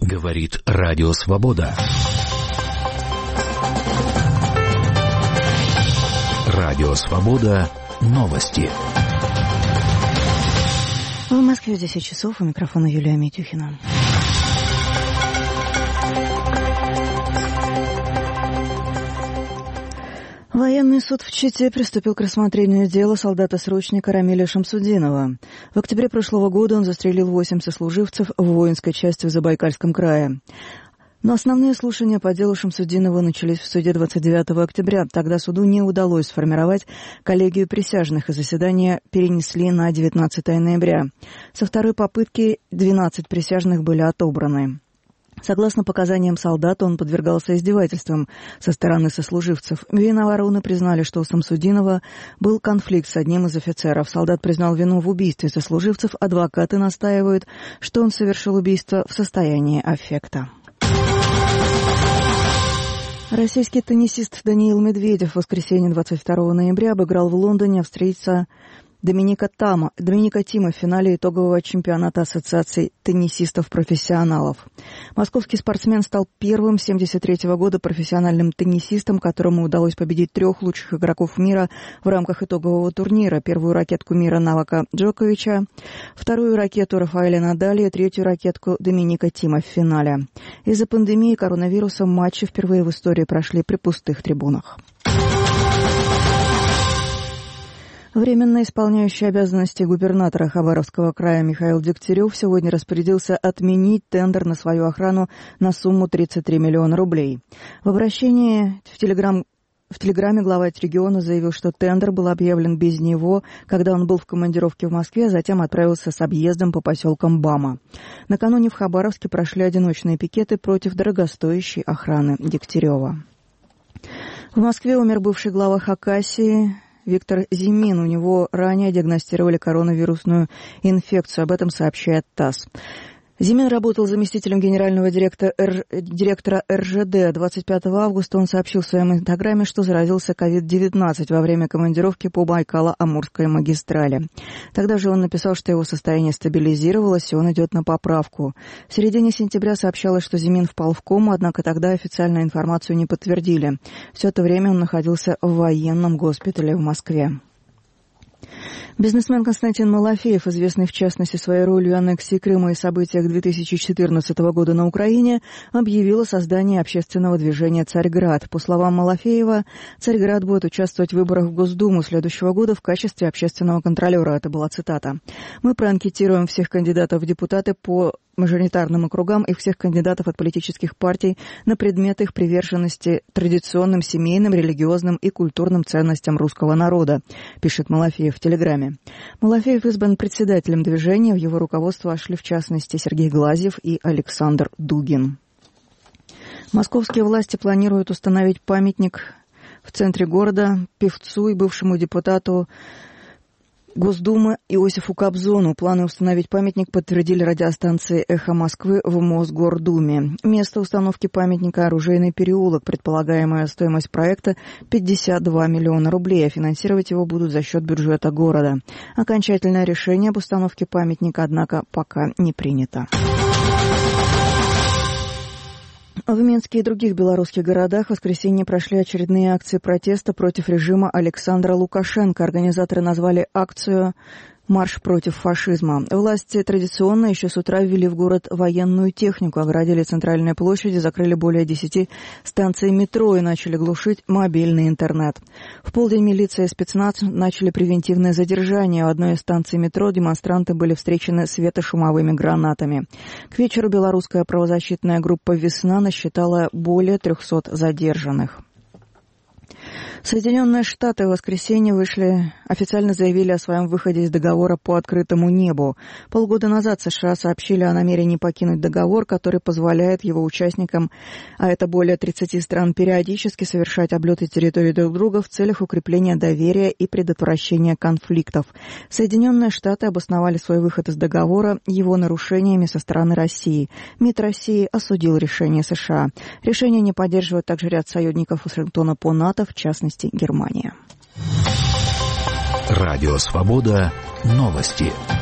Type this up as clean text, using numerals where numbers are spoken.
Говорит Радио Свобода. Радио Свобода. Новости. В Москве 10 часов. У микрофона Юлия Митюхина. Военный суд в Чите приступил к рассмотрению дела солдата-срочника Рамиля Шамсудинова. В октябре прошлого года он застрелил 8 сослуживцев в воинской части в Забайкальском крае. Но основные слушания по делу Шамсудинова начались в суде 29 октября. Тогда суду не удалось сформировать коллегию присяжных, и заседание перенесли на 19 ноября. Со второй попытки 12 присяжных были отобраны. Согласно показаниям солдата, он подвергался издевательствам со стороны сослуживцев. Минобороны признали, что у Шамсудинова был конфликт с одним из офицеров. Солдат признал вину в убийстве сослуживцев. Адвокаты настаивают, что он совершил убийство в состоянии аффекта. Российский теннисист Даниил Медведев в воскресенье 22 ноября обыграл в Лондоне австрийца Доминика Тима в финале итогового чемпионата Ассоциации теннисистов-профессионалов. Московский спортсмен стал первым с 1973 года профессиональным теннисистом, которому удалось победить 3 лучших игроков мира в рамках итогового турнира. Первую ракетку мира Новака Джоковича, вторую ракету Рафаэля Надаля и третью ракетку Доминика Тима в финале. Из-за пандемии коронавируса матчи впервые в истории прошли при пустых трибунах. Временно исполняющий обязанности губернатора Хабаровского края Михаил Дегтярев сегодня распорядился отменить тендер на свою охрану на сумму 33 миллиона рублей. В обращении в Телеграме глава региона заявил, что тендер был объявлен без него, когда он был в командировке в Москве, а затем отправился с объездом по поселкам Бама. Накануне в Хабаровске прошли одиночные пикеты против дорогостоящей охраны Дегтярева. В Москве умер бывший глава Хакасии Виктор Зимин. У него ранее диагностировали коронавирусную инфекцию. Об этом сообщает ТАСС. Зимин работал заместителем генерального директора РЖД. 25 августа он сообщил в своем инстаграме, что заразился COVID-19 во время командировки по Байкало-Амурской магистрали. Тогда же он написал, что его состояние стабилизировалось, и он идет на поправку. В середине сентября сообщалось, что Зимин впал в кому, однако тогда официальную информацию не подтвердили. Все это время он находился в военном госпитале в Москве. Бизнесмен Константин Малафеев, известный в частности своей ролью аннексии Крыма и событиях 2014 года на Украине, объявил о создании общественного движения «Царьград». По словам Малафеева, «Царьград» будет участвовать в выборах в Госдуму следующего года в качестве общественного контролера. Это была цитата. «Мы проанкетируем всех кандидатов в депутаты по мажоритарным округам и всех кандидатов от политических партий на предмет их приверженности традиционным семейным, религиозным и культурным ценностям русского народа», пишет Малафеев в Телеграме. Малафеев избран председателем движения, в его руководство вошли в частности Сергей Глазьев и Александр Дугин. Московские власти планируют установить памятник в центре города певцу и бывшему депутату Госдумы Иосифу Кобзону. Планы установить памятник подтвердили радиостанции «Эхо Москвы» в Мосгордуме. Место установки памятника — Оружейный переулок. Предполагаемая стоимость проекта — 52 миллиона рублей, а финансировать его будут за счет бюджета города. Окончательное решение об установке памятника, однако, пока не принято. В Минске и других белорусских городах в воскресенье прошли очередные акции протеста против режима Александра Лукашенко. Организаторы назвали акцию «Марш против фашизма». Власти традиционно еще с утра ввели в город военную технику, оградили центральные площади, закрыли более 10 станций метро и начали глушить мобильный интернет. В полдень милиция и спецназ начали превентивное задержание. В одной из станций метро демонстранты были встречены светошумовыми гранатами. К вечеру белорусская правозащитная группа «Весна» насчитала более 300 задержанных. Соединенные Штаты в воскресенье официально заявили о своем выходе из договора по открытому небу. Полгода назад США сообщили о намерении покинуть договор, который позволяет его участникам, а это более 30 стран, периодически совершать облеты территории друг друга в целях укрепления доверия и предотвращения конфликтов. Соединенные Штаты обосновали свой выход из договора его нарушениями со стороны России. МИД России осудил решение США. Решение не поддерживает также ряд союзников Вашингтона по НАТО, в частности, Германия. Радио Свобода. Новости.